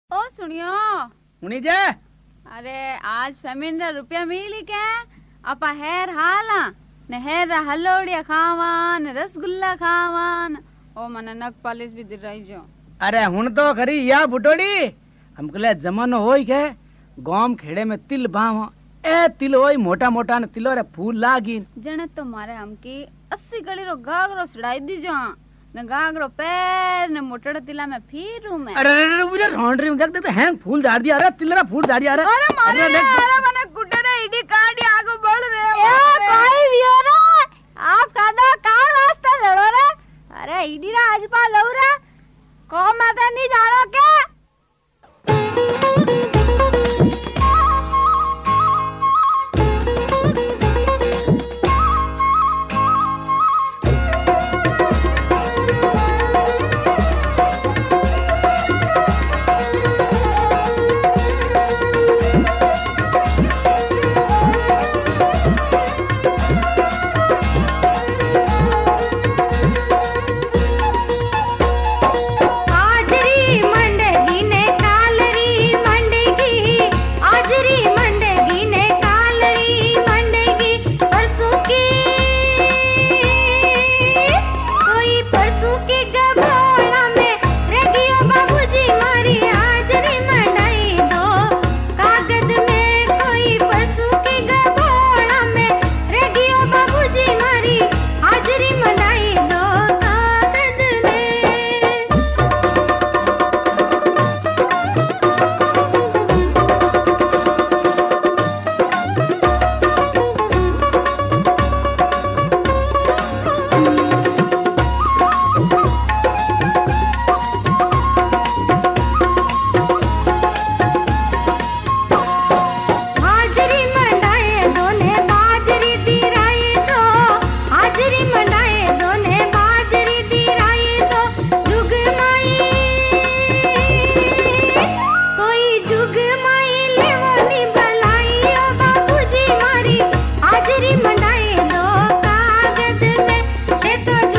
ओ सुनियो उनी जे अरे आज फेमिन रुपया मिली के आपा हेर हाला ने हेर हलोड़िया खावान रसगुल्ला खावान ओ मने नक पालिश भी दिर रही जो। अरे हुन तो खरी या बुटोड़ी हमकले जमानो होई के गांव खेड़े में तिल बाव ए तिल होई मोटा मोटा ने तिलो रे फूल लागी जने तो मारे हमकी 80 गली रो गागरो सड़ाई दी जो न गागरो पैर ने मोटड़ तिला में फिरू में। अरे मुझे रोंड रही देख तो हैंग फूल झाड़ दिया। अरे तिल रा फूल झाड़ दिया। अरे मारे अरे मने गुड्डे ने इडी काटी आगो बढ़ रे ए भाई वियोरो आप कादा कार वास्ते लड़ो रे। अरे इडी रा आज पा लऊ रे को माता नहीं जानो के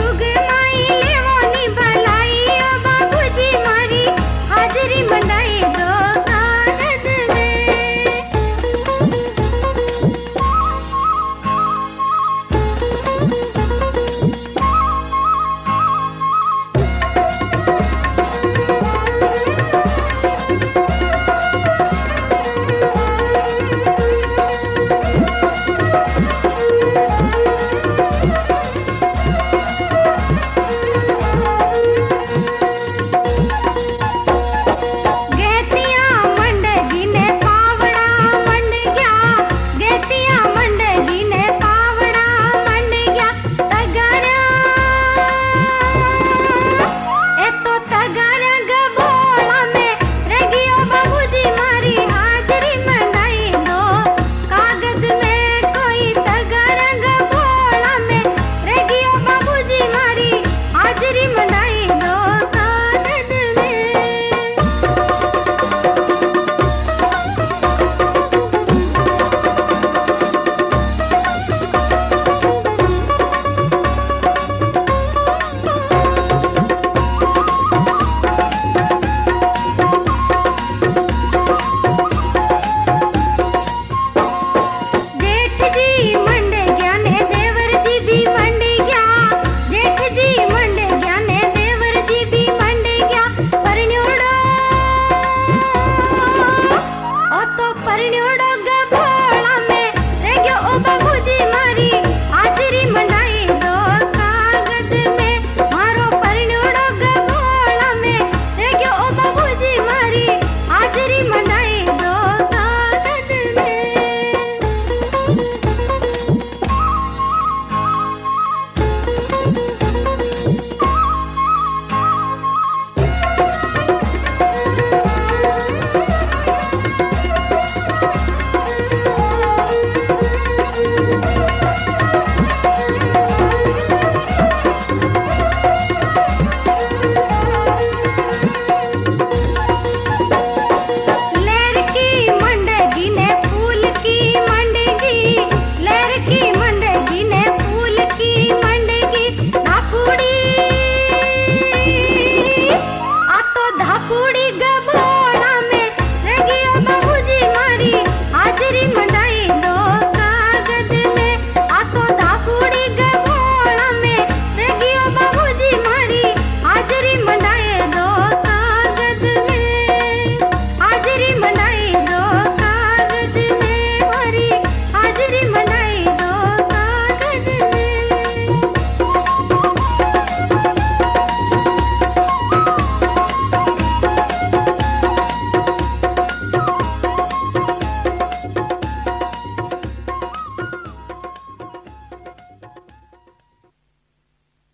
मंडाई